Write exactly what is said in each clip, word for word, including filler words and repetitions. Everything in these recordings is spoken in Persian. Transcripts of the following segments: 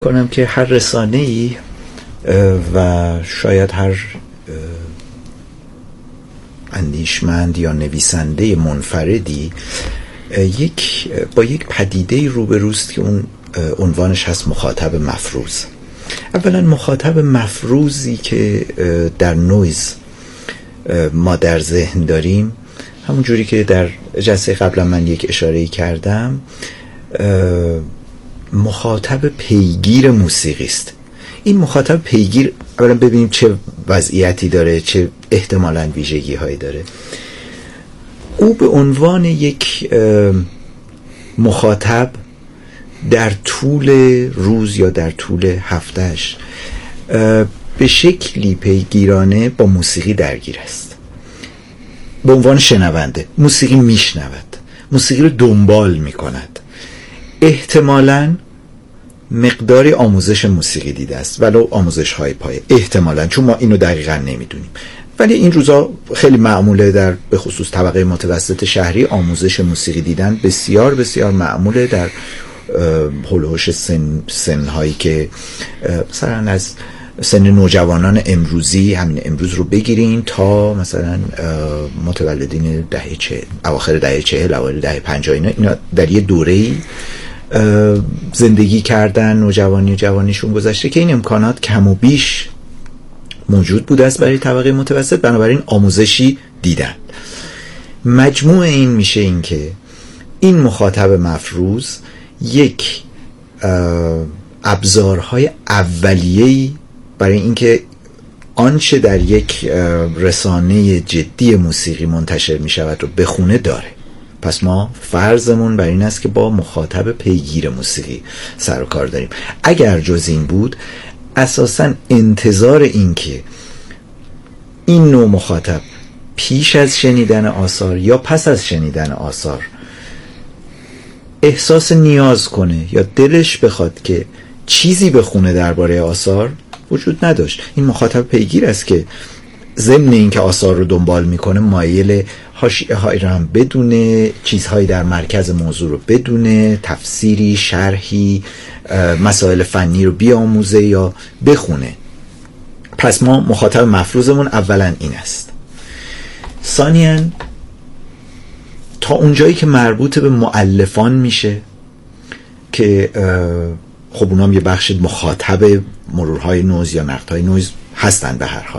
کنم که هر رسانه‌ای و شاید هر اندیشمند یا نویسنده منفردی یک با یک پدیده روبروست که اون عنوانش هست مخاطب مفروض. اولا مخاطب مفروضی که در نویز ما در ذهن داریم، همون جوری که در جلسه قبلا من یک اشاره‌ای کردم، مخاطب پیگیر موسیقی است. این مخاطب پیگیر اولا ببینیم چه وضعیتی داره، چه احتمالاً ویژگی هایی داره. او به عنوان یک مخاطب در طول روز یا در طول هفتهش به شکلی پیگیرانه با موسیقی درگیر است. به عنوان شنونده موسیقی میشنود، موسیقی رو دنبال میکند، احتمالاً مقداری آموزش موسیقی دیده است، ولو آموزش های پایه، احتمالاً، چون ما اینو دقیقاً نمیدونیم. ولی این روزا خیلی معموله، در به خصوص طبقه متوسط شهری آموزش موسیقی دیدن بسیار بسیار معموله در هولوش سن سنهایی که مثلا از سن نوجوانان امروزی، همین امروز رو بگیرین، تا مثلا متولدین دهه چهل، اواخر دهه چهل، اوایل دهه پنجاه، اینا اینا در یه دوره‌ای زندگی کردن، نوجوانی و جوانیشون گذشته که این امکانات کم و بیش موجود بوده است برای طبقه متوسط، بنابراین آموزشی دیدن. مجموع این میشه این که این مخاطب مفروض یک ابزارهای اولیه‌ای برای اینکه آنچه در یک رسانه جدی موسیقی منتشر میشود رو بخونه داره. پس ما فرضمون بر این است که با مخاطب پیگیر موسیقی سر و کار داریم. اگر جز این بود، اساساً انتظار این که این نوع مخاطب پیش از شنیدن آثار یا پس از شنیدن آثار احساس نیاز کنه یا دلش بخواد که چیزی بخونه درباره آثار وجود نداشت. این مخاطب پیگیر است که ضمن این که آثار رو دنبال میکنه مایل حاشیه هایی رو هم بدونه، چیزهایی در مرکز موضوع رو بدونه، تفسیری، شرحی، مسائل فنی رو بیاموزه یا بخونه. پس ما مخاطب مفروضمون اولا این است. ثانیاً تا اونجایی که مربوط به مؤلفان میشه که خب اونام یه بخش مخاطب مرورهای نویز یا نقدهای نویز هستن، به هر حال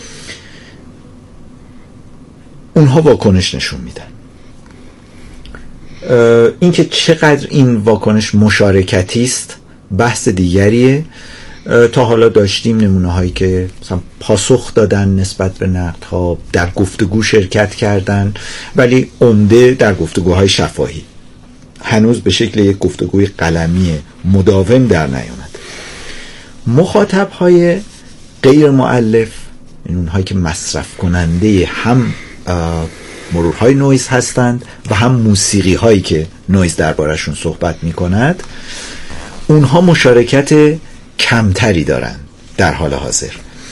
اونها واکنش نشون میدن. اینکه چقدر این واکنش مشارکتی است بحث دیگریه. تا حالا داشتیم نمونه هایی که مثلا پاسخ دادن نسبت به نقدها، در گفتگو شرکت کردن، ولی عمده در گفتگوهای شفاهی، هنوز به شکل یک گفتگوی قلمی مداوم در نیامد. مخاطب های غیر مؤلف، این اونهایی که مصرف کننده هم مرورهای نویز هستند و هم موسیقی هایی که نویز دربارشون صحبت می کند، اونها مشارکت کمتری دارن در حال حاضر.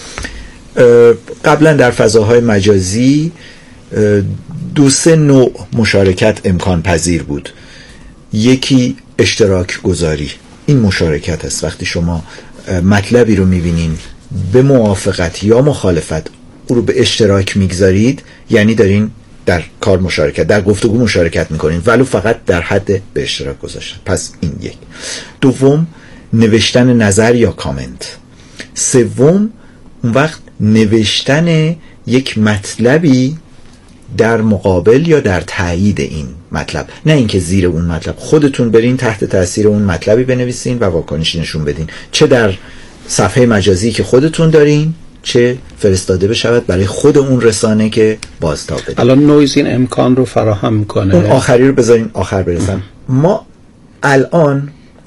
قبلا در فضاهای مجازی دو سه نوع مشارکت امکان پذیر بود. یکی اشتراک گذاری، این مشارکت است. وقتی شما مطلبی رو میبینین به موافقت یا مخالفت او رو به اشتراک میگذارید، یعنی دارین در کار مشارکت، در گفتگو مشارکت میکنین، ولو فقط در حد به اشتراک گذاشتن. پس این یک. دوم، نوشتن نظر یا کامنت. سوم، اون وقت نوشتن یک مطلبی در مقابل یا در تایید این مطلب، نه اینکه زیر اون مطلب خودتون برین تحت تاثیر اون مطلبی بنویسین و واکنشی نشون بدین، چه در صفحه مجازی که خودتون دارین، چه فرستاده بشود برای خود اون رسانه که بازتاب بدین. الان نویز این امکان رو فراهم میکنه. اون آخری رو بذارین آخر برسم. ما الان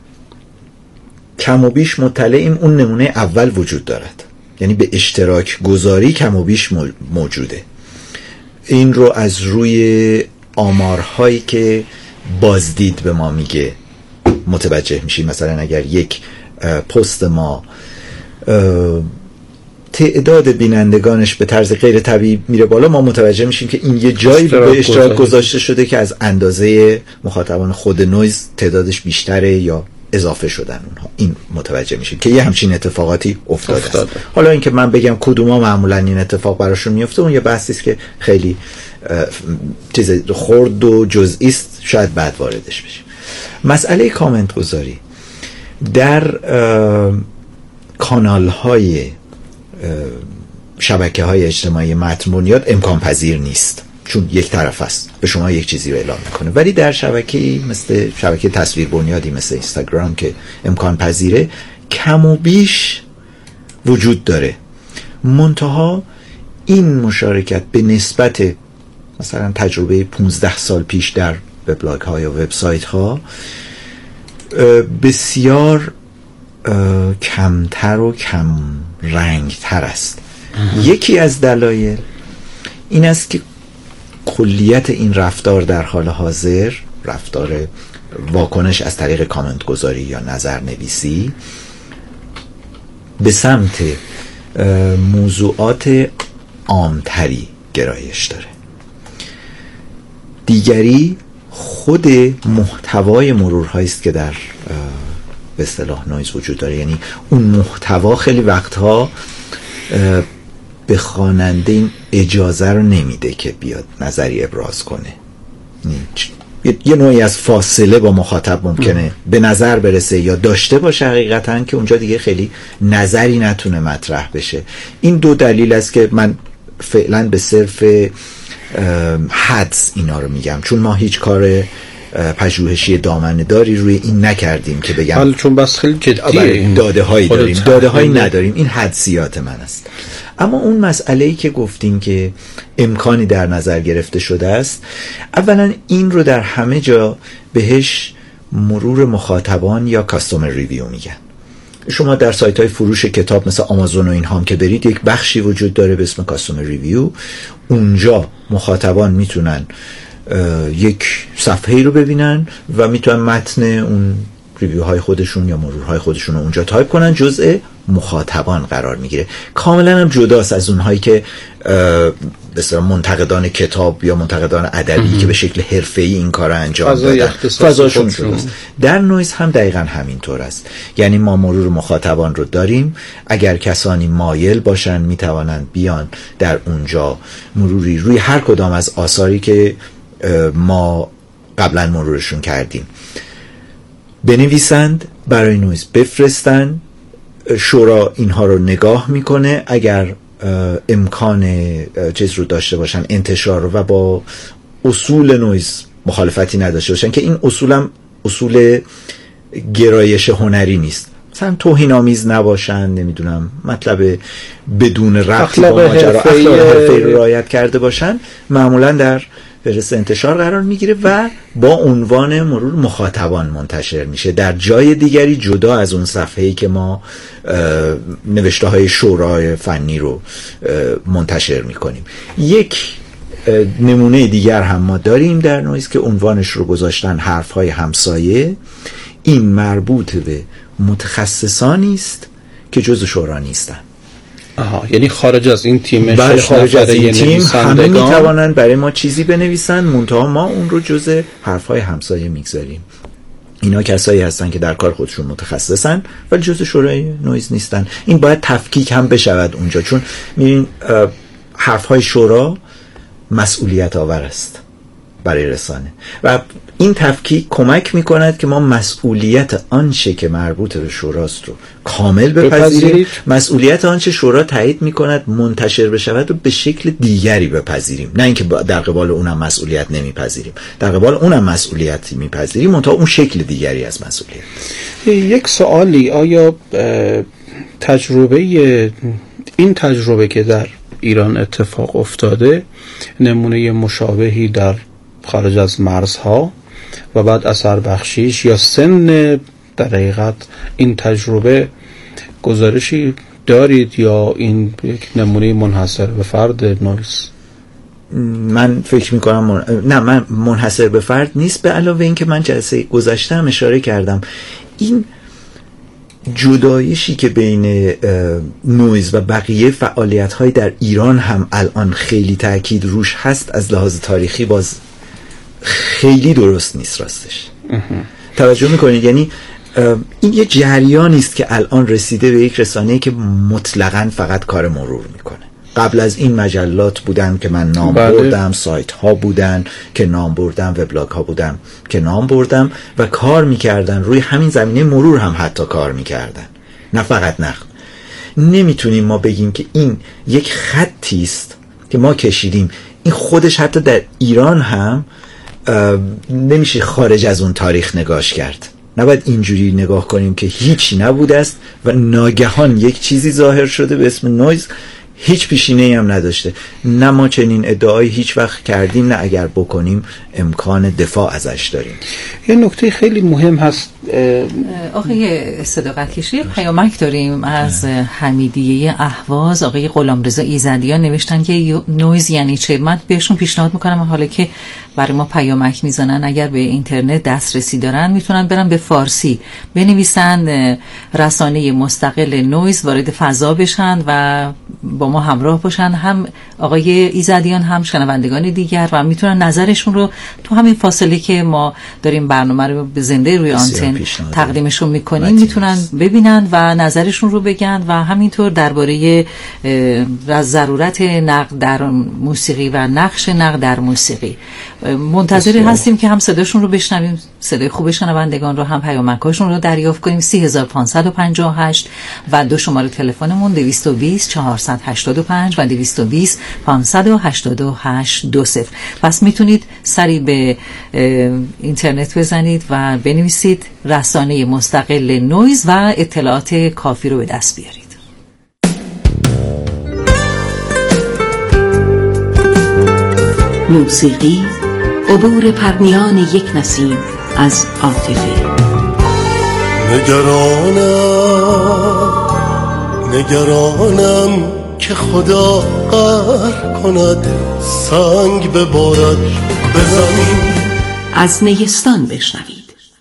کم و بیش مطلعیم اون نمونه اول وجود دارد، یعنی به اشتراک گذاری کم و بیش موجوده. این رو از روی آمارهایی که بازدید به ما میگه متوجه میشیم. مثلا اگر یک پست ما تعداد بینندگانش به طرز غیر طبیعی میره بالا، ما متوجه میشیم که این یه جایی به اشتراک گذاشته شده که از اندازه مخاطبان خود نویز تعدادش بیشتره یا اضافه شدن اونها. این متوجه میشیم که یه همچین اتفاقاتی افتاده, افتاده. است. حالا اینکه من بگم کدوما معمولا این اتفاق براشون میفته اون یه بحثی است که خیلی چیز خرد و جزئی است، شاید بعد واردش بشیم. مسئله کامنت گذاری در کانال های شبکه های اجتماعی متن بنیاد امکان پذیر نیست، چون یک طرف است، به شما یک چیزی رو اعلام میکنه. ولی در شبکه‌ای مثل شبکه تصویر بنیادی مثل اینستاگرام که امکان پذیره، کم و بیش وجود داره. منتها این مشارکت به نسبت مثلا تجربه پانزده سال پیش در وبلاگ ها یا وبسایت ها بسیار کمتر و کم رنگ تر است. یکی از دلایل این است که کلیت این رفتار در حال حاضر، رفتار واکنش از طریق کامنت گذاری یا نظر نویسی، به سمت موضوعات عامتری گرایش داره. دیگری خود محتوای مرورهایی است که در به اصطلاح نویز وجود داره. یعنی اون محتوا خیلی وقتها به خواننده این اجازه رو نمیده که بیاد نظری ابراز کنه. یه نوعی از فاصله با مخاطب ممکنه به نظر برسه یا داشته باشه حقیقتاً که اونجا دیگه خیلی نظری نتونه مطرح بشه. این دو دلیل است که من فعلا به صرف حدس اینا رو میگم، چون ما هیچ کار پژوهشی دامنه‌داری روی این نکردیم که بگم حالا چون بس خیلی جدیه داده هایی داریم، داده هایی نداریم. این حدسیات من است. اما اون مسئله‌ای که گفتیم که امکانی در نظر گرفته شده است، اولا این رو در همه جا بهش مرور مخاطبان یا کاستومر ریویو میگن. شما در سایت های فروش کتاب مثل آمازون و این هم که برید، یک بخشی وجود داره به اسم کاستومر ریویو. اونجا مخاطبان میتونن یک صفحه‌ای رو ببینن و میتونن متن اون ریویو های خودشون یا مرورهای خودشون رو اونجا تایپ کنن، جزء مخاطبان قرار میگیره. کاملا هم جداست از اونهایی که به اصطلاح منتقدان کتاب یا منتقدان ادبی که به شکل حرفه‌ای این کار رو انجام دادن. فضاشون جداست. در نویز هم دقیقاً همینطور است. یعنی ما مرور مخاطبان رو داریم. اگر کسانی مایل باشن میتوانند بیان در اونجا مروری روی هر کدام از آثاری که ما قبلا مرورشون کردیم بنویسند، برای نویز بفرستن. شورا اینها رو نگاه میکنه. اگر امکان چیز رو داشته باشن، انتشار رو، و با اصول نویز مخالفتی نداشته باشن، که این اصولم اصول گرایش هنری نیست، مثلا توهین آمیز نباشن، نمیدونم مطلب بدون ربطی با ماجرا، اخلاق حرفه‌ای رو رعایت کرده باشن، معمولا در فهرست انتشار قرار میگیره و با عنوان مرور مخاطبان منتشر میشه در جای دیگری، جدا از اون صفحه‌ای که ما نوشته های شورای فنی رو منتشر میکنیم. یک نمونه دیگر هم ما داریم در نویز که عنوانش رو گذاشتن حرف های همسایه. این مربوط به متخصصانی است که جزء شورا نیستن. آها، یعنی خارج از این تیم، برای خارج از این تیم همه میتوانند برای ما چیزی بنویسن، منتها ما اون رو جزء حرفهای همسایه میگذاریم. اینا کسایی هستن که در کار خودشون متخصصن ولی جزء شورای نویز نیستن. این باید تفکیک هم بشود اونجا، چون میبینین حرفهای شورا مسئولیت آور است برای رسانه و این تفکیک کمک میکند که ما مسئولیت آنچه که مربوط به شوراست رو کامل بپذیریم، مسئولیت آنچه شورا تایید میکند منتشر بشود رو به شکل دیگری بپذیریم، نه اینکه در قبال اونم مسئولیت نمیپذیریم، در قبال اونم مسئولیتی میپذیریم منتها اون شکل دیگری از مسئولیت. یک سوالی، آیا تجربه این تجربه که در ایران اتفاق افتاده نمونه مشابهی در خارج از مرزها و بعد اثر بخشیش یا سن در حقیقت این تجربه گزارشی دارید یا این یک نمونه منحصر به فرد نویز؟ من فکر میکنم من... نه من منحصر به فرد نیست. به علاوه این که من جلسه گذشته هم اشاره کردم، این جدایشی که بین نویز و بقیه فعالیت‌های در ایران هم الان خیلی تأکید روش هست، از لحاظ تاریخی باز خیلی درست نیست راستش. توجه میکنید؟ یعنی این یه جریانی است که الان رسیده به یک رسانه‌ای که مطلقاً فقط کار مرور میکنه. قبل از این مجلات بودن که من نام بله. بردم، سایت ها بودن که نام بردم، وبلاگ ها بودن که نام بردم و کار میکردن روی همین زمینه مرور هم حتی کار میکردن، نه فقط نقل. نمیتونیم ما بگیم که این یک خطی است که ما کشیدیم. این خودش حتی در ایران هم نمیشه خارج از اون تاریخ نگاش کرد. نباید اینجوری نگاه کنیم که هیچی نبوده است و ناگهان یک چیزی ظاهر شده به اسم نویز، هیچ پیشینه‌ای هم نداشته. نه ما چنین ادعایی هیچ وقت کردیم، نه اگر بکنیم امکان دفاع ازش داریم. یه نکته خیلی مهم هست آقای صداقت کشی، پیامک داریم از حمیدیه اهواز. آقای غلامرضا ایزدیان نوشتن که نویز یعنی چه. من بهشون پیشنهاد میکنم حالا که برای ما پیامک میزنن، اگر به اینترنت دسترسی دارن میتونن برن به فارسی بنویسن رسانه مستقل نویز، وارد فضا بشن و با ما همراه باشن، هم آقای ایزدیان هم شنوندگان دیگر، و میتونن نظرشون رو تو همین فاصله که ما داریم برنامه رو به زنده روی آنتن تقدیمشون میکنیم میتونن ببینن و نظرشون رو بگن و همینطور درباره ضرورت نقد در موسیقی و نقش نقد در موسیقی منتظر هستیم که هم صداشون رو بشنویم، صدای خوب شنوندگان رو، هم پیامکاشون رو دریافت کنیم. سه هزار و پانصد و پنجاه و هشت و دو شماره تلفنمون دویست و بیست چهارصد و هشتاد و پنج و دویست و بیست پانصد و هشتاد و هشت دو صفر. پس میتونید سری به اینترنت بزنید و بنویسید رسانه مستقل نویز و اطلاعات کافی رو به دست بیارید. موسیقی، عبور پرنیان یک نسیم از عاطفه. نگرانم نگرانم که خدا قهر کند، سنگ ببارد به زمین. از نیستان بشنوید.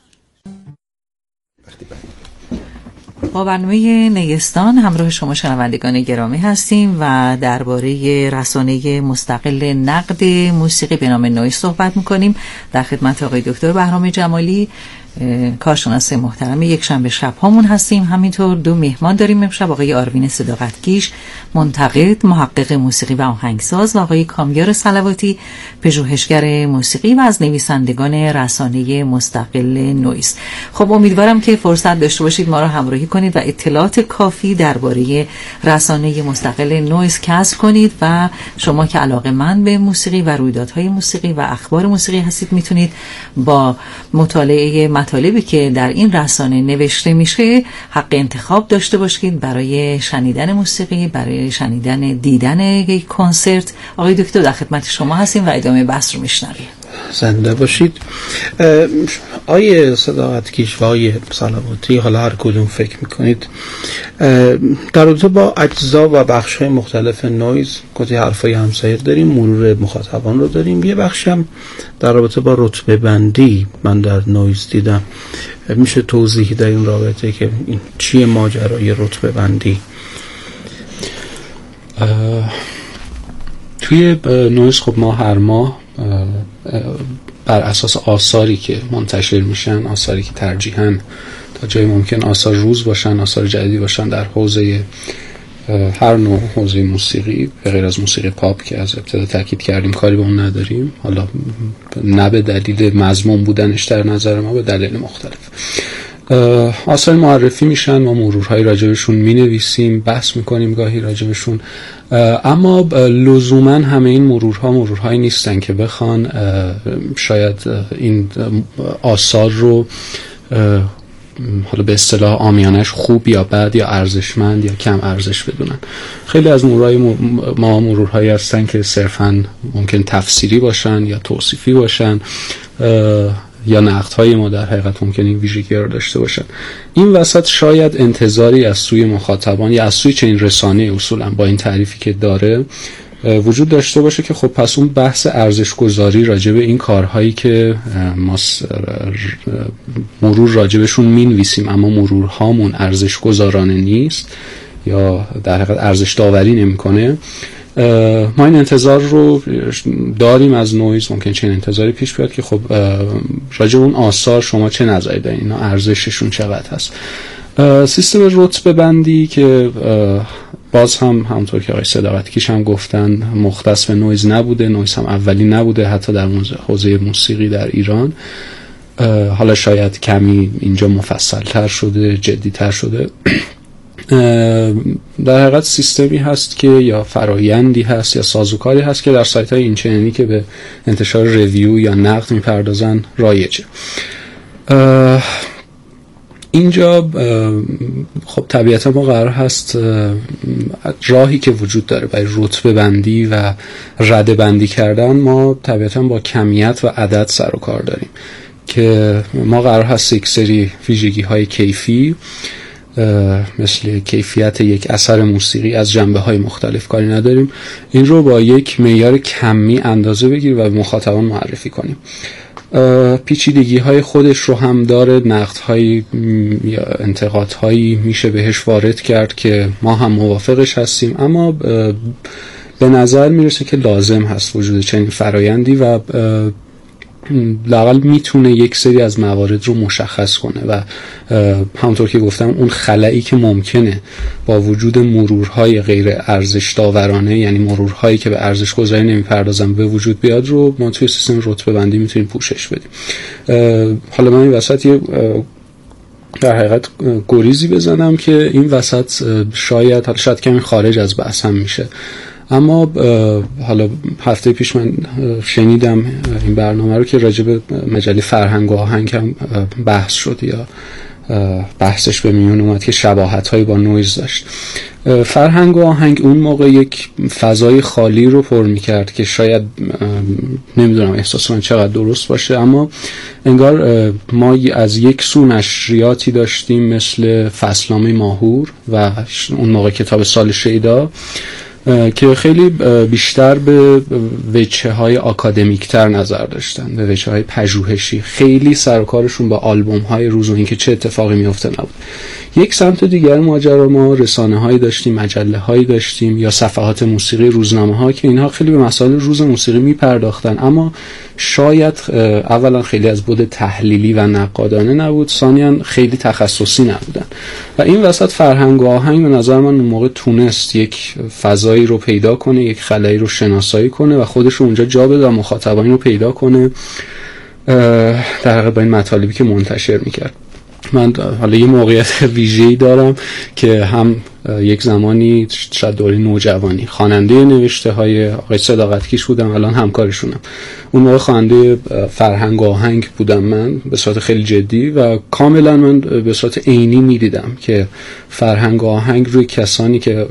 با برنامه نیستان همراه شما شنوندگان گرامی هستیم و درباره رسانه مستقل نقد موسیقی به نام نویز صحبت میکنیم. در خدمت آقای دکتر بهرام جمالی، کارشناس محترم یک شنبه شب هامون هستیم. همینطور دو مهمان داریم امشب، آقای آروین صداقتکیش، منتقد، محقق موسیقی و آهنگساز، و آقای کامیار صلواتی، پژوهشگر موسیقی و از نویسندگان رسانه مستقل نویز. خب امیدوارم که فرصت داشته باشید ما را همراهی کنید و اطلاعات کافی درباره رسانه مستقل نویز کسب کنید و شما که علاقه‌مند به موسیقی و رویدادهای موسیقی و اخبار موسیقی هستید میتونید با مطالعه مطالبی که در این رسانه نوشته میشه حق انتخاب داشته باشید برای شنیدن موسیقی، برای شنیدن دیدن یک کنسرت. آقای دکتر در خدمت شما هستیم و ادامه بحث رو میشنویم. زنده باشید. آیه صداقتکیش و آیه صلواتی، حالا هر کدوم فکر میکنید در رابطه با اجزا و بخش‌های مختلف نویز گفتی حرفای همسایه داریم، مرور مخاطبان رو داریم، یه بخش هم در رابطه با رتبه بندی من در نویز دیدم. میشه توضیحی در این رابطه که این چیه ماجرای رتبه بندی؟ توی نویز خب ما هر ماه بر اساس آثاری که منتشر میشن، آثاری که ترجیحاً تا جای ممکن آثار روز باشن، آثار جدیدی باشن در حوزه هر نوع حوزه موسیقی به غیر از موسیقی پاپ که از ابتدا تاکید کردیم کاری به اون نداریم، حالا نه به دلیل مضمون بودنش در نظر ما، به دلیل مختلف آثار معرفی میشن، ما مرورهای راجبشون مینویسیم، بحث میکنیم گاهی راجبشون، اما لزوما همه این مرورها مرورهایی نیستن که بخوان شاید این آثار رو حالا به اصطلاح عامیانش خوب یا بد یا ارزشمند یا کم ارزش بدونن. خیلی از مرورهای ما مرورهایی هستن که صرفاً ممکن تفسیری باشن یا توصیفی باشن یا نقدهای ما در حقیقت ممکن این ویژگی رو داشته باشن. این وسط شاید انتظاری از سوی مخاطبان یا از سوی چنین رسانه اصولا با این تعریفی که داره وجود داشته باشه که خب پس اون بحث ارزش گذاری راجع به این کارهایی که ما مرور راجبشون مینویسیم اما مرورهامون ارزش گذارانه نیست یا در حقیقت ارزش داوری نمیکنه، ما این انتظار رو داریم از نویز، ممکن چنین انتظاری پیش بیاد که خب راجع اون آثار شما چه نظری دارین، اینا ارزششون چقدر هست. سیستم رتبه بندی که باز هم همونطور که آقای صداقتکیش هم گفتن مختص به نویز نبوده، نویز هم اولی نبوده حتی در حوزه موسیقی در ایران، حالا شاید کمی اینجا مفصل تر شده، جدی تر شده. در حقیقت سیستمی هست که یا فرایندی هست یا سازوکاری هست که در سایت های اینچنینی که به انتشار ریویو یا نقد میپردازن رایجه. اینجا خب طبیعتا ما قرار هست راهی که وجود داره برای رتبه بندی و رده بندی کردن، ما طبیعتا با کمیت و عدد سر و کار داریم که ما قرار هست یک سری ویژگی های کیفی مثل کیفیت یک اثر موسیقی از جنبه های مختلف کاری نداریم، این رو با یک معیار کمی اندازه بگیریم و به مخاطبان معرفی کنیم. پیچیدگی های خودش رو هم داره، نقد های یا انتقاد هایی میشه بهش وارد کرد که ما هم موافقش هستیم، اما به نظر میرسه که لازم هست وجود چنین فرایندی و لااقل میتونه یک سری از موارد رو مشخص کنه و همونطور که گفتم اون خلایی که ممکنه با وجود مرورهای غیر ارزش داورانه، یعنی مرورهایی که به ارزش گذاری نمیپردازن، به وجود بیاد رو ما توی سیستم رتبه بندی میتونیم پوشش بدیم. حالا من این وسط یه در حقیقت گریزی بزنم که این وسط شاید حالا شاید کمی خارج از بحثم میشه، اما حالا هفته پیش من شنیدم این برنامه رو که راجع به مجله فرهنگ و آهنگ هم بحث شد یا بحثش به میون اومد که شباهت‌هایی با نویز داشت. فرهنگ و آهنگ اون موقع یک فضای خالی رو پر می‌کرد که شاید نمیدونم احساس من چقدر درست باشه، اما انگار ما از یک سو نشریاتی داشتیم مثل فصلنامه ماهور و اون موقع کتاب سال شیدا که خیلی بیشتر به وجهه های اکادمیک تر نظر داشتن، به وجهه های پژوهشی، خیلی سر و کارشون با آلبوم های روز و اینکه چه اتفاقی میفته نبود. یک سمت دیگر ماجرا ما رسانه هایی داشتیم، مجله هایی داشتیم یا صفحات موسیقی روزنامه ها که اینها خیلی به مسائل روز موسیقی میپرداختن، اما شاید اولا خیلی از بعد تحلیلی و نقادانه نبود، ثانیاً خیلی تخصصی نبودن و این وسط فرهنگ و آهنگ به نظر من اون موقع تونست یک فضایی رو پیدا کنه، یک خلایی رو شناسایی کنه و خودش رو اونجا جا بده و مخاطبانی رو پیدا کنه در حقیقت با این مطالبی که منتشر میکرد. من حالا یه موقعیت ویژه‌ای دارم که هم یک زمانی شاید دوره نوجوانی خواننده نوشته های آقای صداقتکیش بودم، الان همکارشونم. اون موقع خواننده فرهنگ و آهنگ بودم من به صورت خیلی جدی و کاملا من به صورت عینی میدیدم که فرهنگ و آهنگ روی کسانی که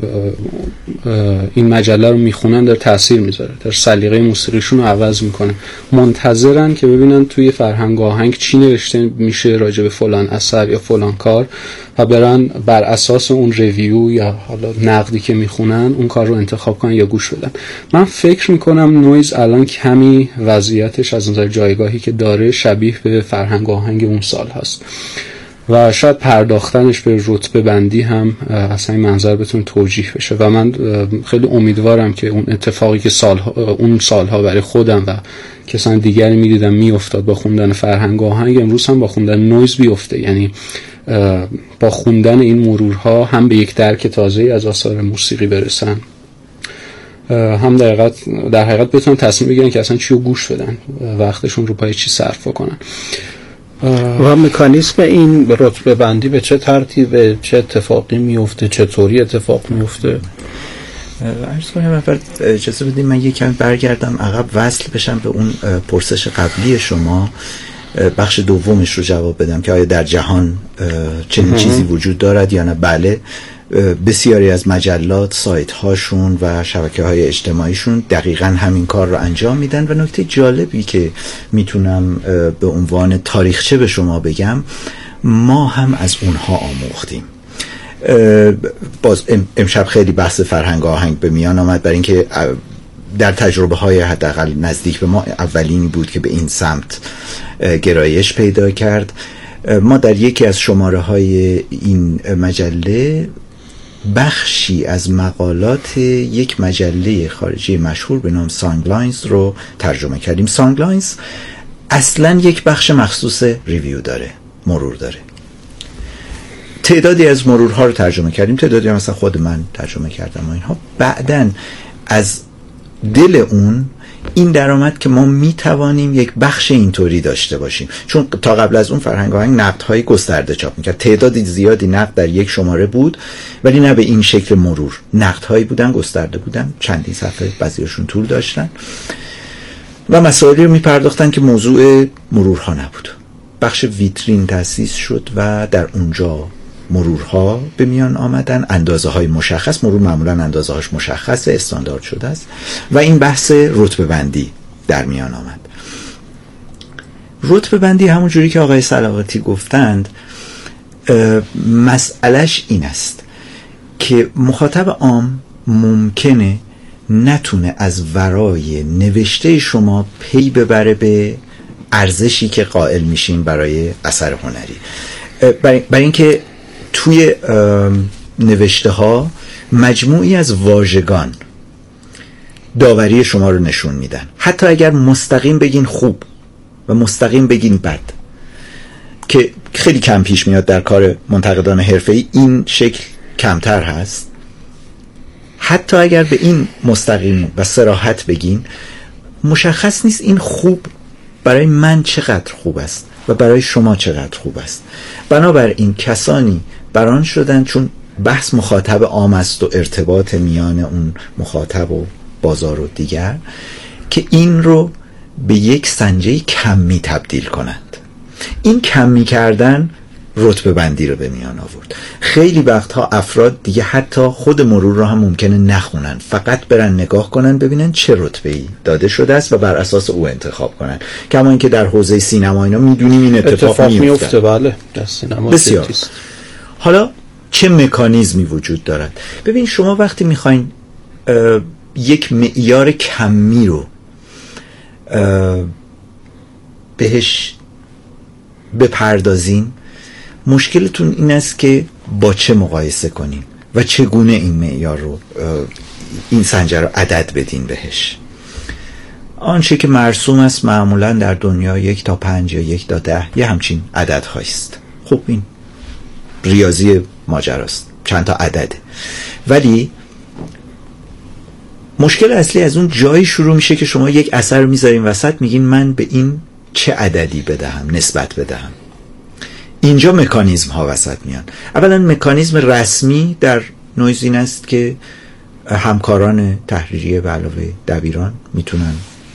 این مجله رو میخونن در تاثیر میذاره، در سلیقه موسیقیشون رو عوض میکنه، منتظرن که ببینن توی فرهنگ و آهنگ چی نوشته میشه راجع به فلان اثر یا فلان کار و برن بر اساس اون ریویو یا حالا نقدی که میخونن اون کار رو انتخاب کنن یا گوش بدن. من فکر میکنم نویز الان کمی وضعیتش از نظر جایگاهی که داره شبیه به فرهنگ و آهنگ اون سال هست و شاید پرداختنش به رتبه بندی هم اصلا این منظر بتونه توجیه بشه و من خیلی امیدوارم که اون اتفاقی که سالها اون سالها برای خودم و کسان دیگری میدیدم میافتاد با خوندن فرهنگ و آهنگ، امروز هم با خوندن نویز بیفته، یعنی با خوندن این مرورها هم به یک درک تازه‌ای از آثار موسیقی برسن، هم در حقیقت در حقیقت بتونن تصمیم بگیرن که اصلا چی رو گوش بدن، وقتشون رو پای چی صرف کنن. و مکانیسم این رتبه بندی به چه ترتیب، چه اتفاقی میفته، چطوری اتفاق میفته؟ عرض کنم اول اجازه بدید من یک کمی برگردم عقب، وصل بشم به اون پرسش قبلی شما، بخش دومش رو جواب بدم که آیا در جهان چنین چیزی وجود دارد یا نه. بله، بسیاری از مجلات، سایت هاشون و شبکه های اجتماعیشون دقیقاً همین کار رو انجام میدن و نکته جالبی که میتونم به عنوان تاریخچه به شما بگم، ما هم از اونها آموختیم. باز امشب خیلی بحث فرهنگ آهنگ به میان آمد برای اینکه در تجربه های حداقل نزدیک به ما اولینی بود که به این سمت گرایش پیدا کرد. ما در یکی از شماره های این مجله بخشی از مقالات یک مجله خارجی مشهور به نام سانگلاینز رو ترجمه کردیم. سانگلاینز اصلا یک بخش مخصوص ریویو داره، مرور داره. تعدادی از مرورها رو ترجمه کردیم، تعدادی هم مثلا خود من ترجمه کردم و اینها. بعدن از دل اون این درآمد که ما میتوانیم یک بخش اینطوری داشته باشیم، چون تا قبل از اون فرهنگ آهنگ نقدهای گسترده چاپ میکرد، تعدادی زیادی نقد در یک شماره بود، ولی نه به این شکل مرور. نقدهایی بودن، گسترده بودن، چندین صفحه، بعضیشون طول داشتن و مسائلی رو میپرداختن که موضوع مرورها نبود. بخش ویترین تأسیس شد و در اونجا مرورها به میان آمدن، اندازه های مشخص. مرور معمولا اندازه هاش مشخصه، استاندارد شده است و این بحث رتبه بندی در میان آمد. رتبه بندی همون جوری که آقای صلواتی گفتند، مسئلهش این است که مخاطب عام ممکنه نتونه از ورای نوشته شما پی ببره به ارزشی که قائل میشین برای اثر هنری. برای اینکه توی نوشته ها مجموعی از واژگان داوری شما رو نشون میدن، حتی اگر مستقیم بگین خوب و مستقیم بگین بد، که خیلی کم پیش میاد در کار منتقدان حرفه‌ای، این شکل کمتر هست. حتی اگر به این مستقیم و صراحت بگین، مشخص نیست این خوب برای من چقدر خوب است و برای شما چقدر خوب است. بنابراین کسانی بران شدن، چون بحث مخاطب عام است و ارتباط میان اون مخاطب و بازار و دیگر، که این رو به یک سنجه کمی تبدیل کنند. این کمی کردن رتبه بندی رو به میان آورد. خیلی وقتها افراد دیگه حتی خود مرور رو هم ممکنه نخونن، فقط برن نگاه کنن ببینن چه رتبه‌ای داده شده است و بر اساس او انتخاب کنن. کما اینکه در حوزه سینما اینا میدونیم این اتفاق, اتفاق میفته. بله، در سینما بسیار. حالا چه مکانیزمی وجود دارد؟ ببین شما وقتی میخواین یک معیار کمی رو بهش بپردازین، مشکلتون این است که با چه مقایسه کنین و چگونه این معیار رو، این سنجر رو عدد بدین بهش. آنچه که مرسوم است معمولا در دنیا یک تا پنج یا یک تا ده یه همچین عدد هایست. خب این ریاضی ماجراست، چند تا عدده. ولی مشکل اصلی از اون جایی شروع میشه که شما یک اثر رو میذارین وسط، میگین من به این چه عددی بدهم، نسبت بدهم. اینجا مکانیزم ها وسط میان. اولا مکانیزم رسمی در نویز این است که همکاران تحریریه به علاوه دبیران میتونن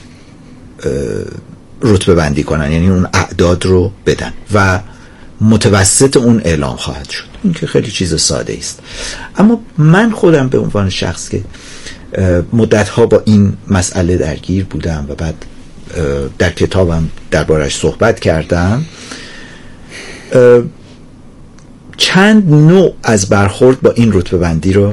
رتبه بندی کنن، یعنی اون اعداد رو بدن و متوسط اون اعلام خواهد شد. این که خیلی چیز ساده است. اما من خودم به عنوان شخص که مدتها با این مسئله درگیر بودم و بعد در کتابم دربارش صحبت کردم، چند نوع از برخورد با این رتبه بندی رو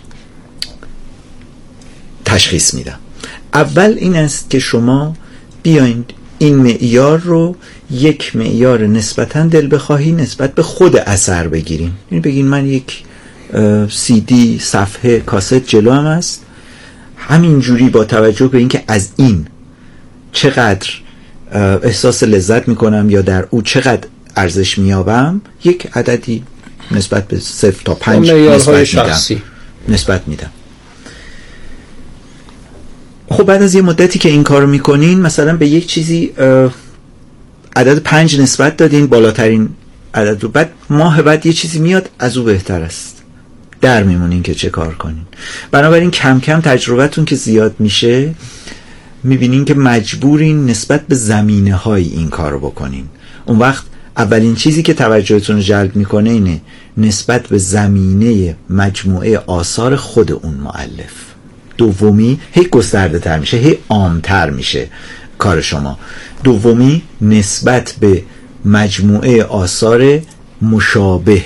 تشخیص میدم. اول این است که شما بیاین این معیار رو یک معیار نسبتاً دل بخواهی نسبت به خود اثر بگیرین. یعنی بگین من یک سی دی، صفحه، کاست جلوم است، همینجوری با توجه به اینکه از این چقدر احساس لذت میکنم یا در او چقدر ارزش میابم، یک عددی نسبت به صفر تا پنج نسبت میدم. نسبت میدم. خب بعد از یه مدتی که این کارو میکنین، مثلا به یک چیزی عدد پنج نسبت دادین، بالاترین عدد رو، بعد ماه بعد یه چیزی میاد از او بهتر است، در میمونین که چه کار کنین. بنابراین کم کم تجربتون که زیاد میشه، میبینین که مجبورین نسبت به زمینه های این کار رو بکنین. اون وقت اولین چیزی که توجهتون رو جلب میکنه اینه نسبت به زمینه مجموعه آثار خود اون مؤلف. دومی هی گسترده تر میشه، هی عامتر میشه کار شما. دومی نسبت به مجموعه آثار مشابه.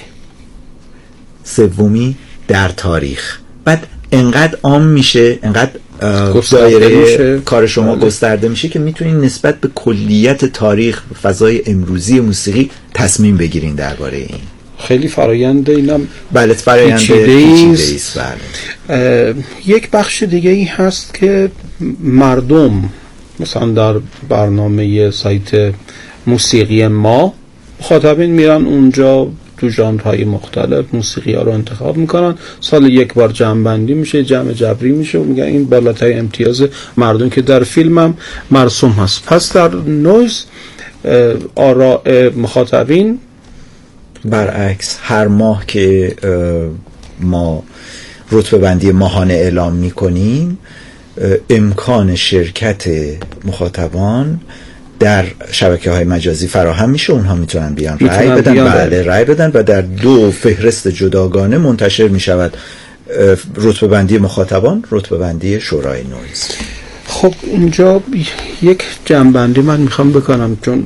سومی در تاریخ. بعد انقدر عام میشه، انقدر دایره میشه. کار شما بله. گسترده میشه که میتونین نسبت به کلیت تاریخ، فضای امروزی موسیقی تصمیم بگیرین درباره این. خیلی فرایند اینم بله فرایند پیچیده است. بله. یک بخش دیگه ای هست که مردم مثلا در برنامه سایت موسیقی ما مخاطبین میرن اونجا تو ژانرهای مختلف موسیقی ها رو انتخاب میکنن، سال یک بار جمع بندی میشه، جمع جبری میشه و میگن این بالاترین امتیاز مردم که در فیلم هم مرسوم هست. پس در نویز آراء مخاطبین برعکس هر ماه که ما رتبه بندی ماهانه اعلام میکنیم امکان شرکت مخاطبان در شبکه های مجازی فراهم میشه، اونها میتونن بیان رای بدن. بله رای بدن و در دو فهرست جداگانه منتشر میشود رتبه بندی مخاطبان، رتبه بندی شورای نویز. خب اینجا یک جنبندی من میخوام بکنم، چون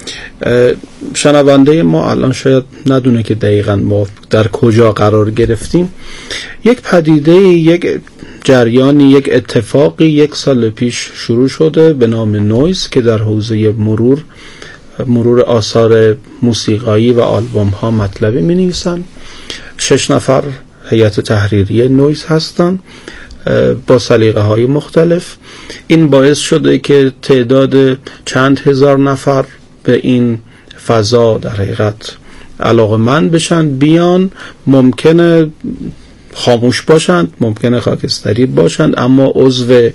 شنونده ما الان شاید ندونه که دقیقاً ما در کجا قرار گرفتیم. یک پدیده، یک جریانی، یک اتفاقی یک سال پیش شروع شده به نام نویز که در حوزه مرور مرور آثار موسیقایی و آلبوم ها مطلبی می نویسن. شش نفر هیئت تحریریه نویز هستن با سلیقه های مختلف. این باعث شده که تعداد چند هزار نفر به این فضا در حقیقت علاقه‌مند بشن، بیان، ممکنه خاموش باشند، ممکنه خاکستری باشند، اما عضو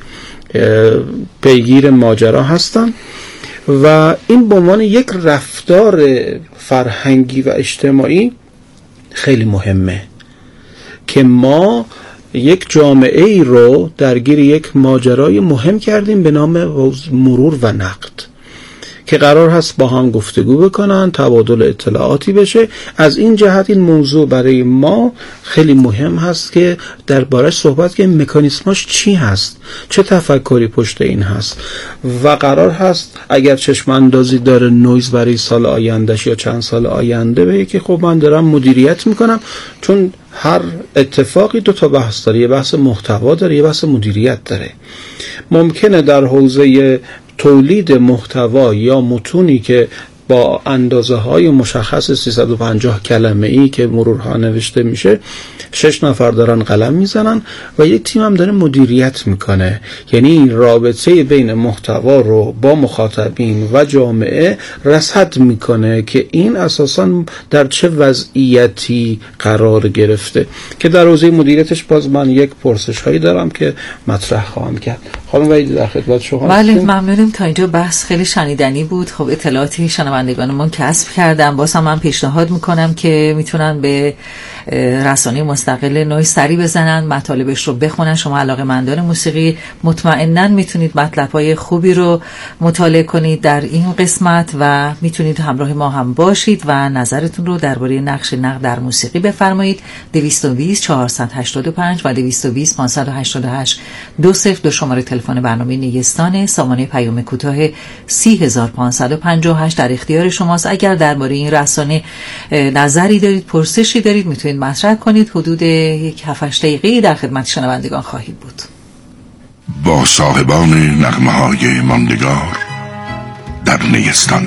پیگیر ماجرا هستند و این به عنوان یک رفتار فرهنگی و اجتماعی خیلی مهمه که ما یک جامعه ای رو درگیر یک ماجرای مهم کردیم به نام مرور و نقد که قرار هست با هم گفتگو بکنن، تبادل اطلاعاتی بشه. از این جهت این موضوع برای ما خیلی مهم هست که دربارش صحبت کنیم مکانیسماش چی هست، چه تفکری پشت این هست و قرار هست اگر چشم اندازی داره نویز برای سال آیندهش یا چند سال آینده بگه که خب من دارم مدیریت میکنم، چون هر اتفاقی دو تا بحث داره، یه بحث محتوا داره، یه بحث مدیریت داره. ممکنه در حوزه تولید محتوا یا متونی که با اندازه های مشخص سیصد و پنجاه کلمه ای که مرورها نوشته میشه شش نفر دارن قلم میزنن و یک تیم هم داره مدیریت میکنه، یعنی رابطه بین محتوا رو با مخاطبین و جامعه رصد میکنه که این اساساً در چه وضعیتی قرار گرفته. که در حوزه مدیریتش باز من یک پرسش هایی دارم که مطرح خواهم کرد. خانم وحیدی در خدمت شما. بله ممنونم. تا اینجا بحث خیلی شنیدنی بود. خب اطلاعاتی شنوندگانمون کسب کردم. باز هم من پیشنهاد میکنم که میتونن به رسانه مستقل نویز سری بزنن، مطالبش رو بخونن. شما علاقه‌مندان موسیقی مطمئناً میتونید مطلب‌های خوبی رو مطالعه کنید در این قسمت و میتونید همراه ما هم باشید و نظرتون رو درباره نقش نقد در موسیقی بفرمایید. دویست و بیست چهارصد و هشتاد و پنج و دویست و بیست پانصد و هشتاد و هشت دو صفر دو شماره تلفن برنامه نیستان. سامانه پیام کوتاه سی هزار و پانصد و پنجاه و هشت در اختیار شماست. اگر درباره این رسانه نظری دارید، پرسشی دارید، میتونید مطرح کنید. حدود یک هفت هشت دقیقه در خدمت شنوندگان خواهید بود. با صاحبان نغمه‌های ماندگار در نیستان.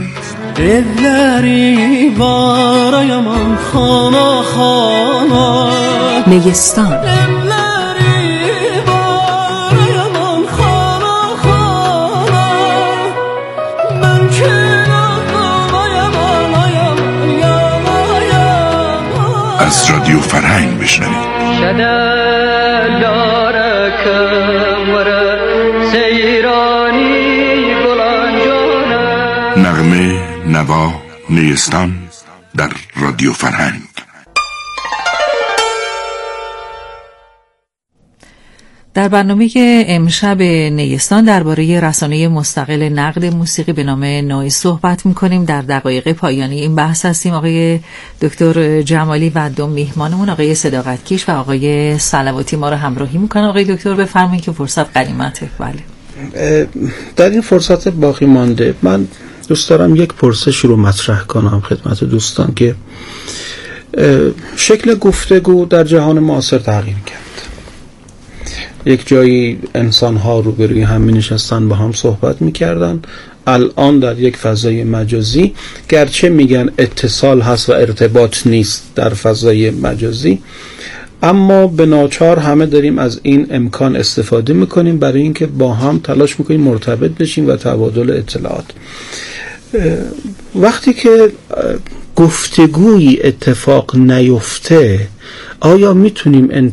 دلری بارایم خانا خانا نیستان. از رادیو فرهنگ بشنوید. نغمه نوا نیستان در رادیو فرهنگ. در برنامه امشب نیستان درباره رسانه مستقل نقد موسیقی به نام نویز صحبت می‌کنیم. در دقایق پایانی این بحث هستیم. آقای دکتر جمالی و دو میهمانمون آقای صداقتکیش و آقای صلواتی ما رو همراهی می‌کنن. آقای دکتر بفرمایید که فرصت غنیمته. بله. در این فرصت باقی مانده من دوست دارم یک پرسش رو مطرح کنم خدمت دوستان که شکل گفتگو در جهان معاصر تغییر کرد. یک جایی انسان ها روبروی هم می نشستن با هم صحبت می کردن الان در یک فضای مجازی، گرچه میگن اتصال هست و ارتباط نیست در فضای مجازی، اما به ناچار همه داریم از این امکان استفاده میکنیم برای اینکه با هم تلاش میکنیم مرتبط بشیم و تبادل اطلاعات. وقتی که گفتگویی اتفاق نیفته، آیا میتونیم